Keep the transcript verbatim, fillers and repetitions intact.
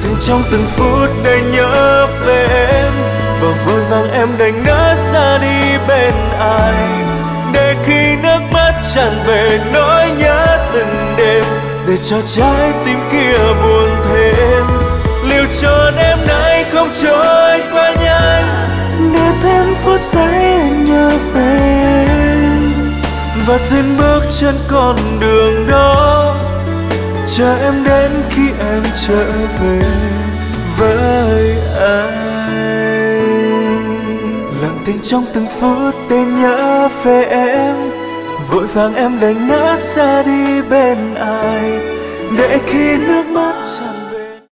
tình trong từng phút đầy nhớ về em, và vội vàng em đành ngỡ ra đi bên ai, để khi nước mắt tràn về nỗi nhớ từng đêm, để cho trái tim kia buồn thêm. Liệu cho đêm nay không trôi qua nhanh, để thêm phút giây anh nhớ về em, và dừng bước trên con đường đó, chờ em đến khi em trở về với anh. Lặng thinh trong từng phút để nhớ về em, vội vàng em đành ngỡ ra đi bên ai, để khi nước mắt tràn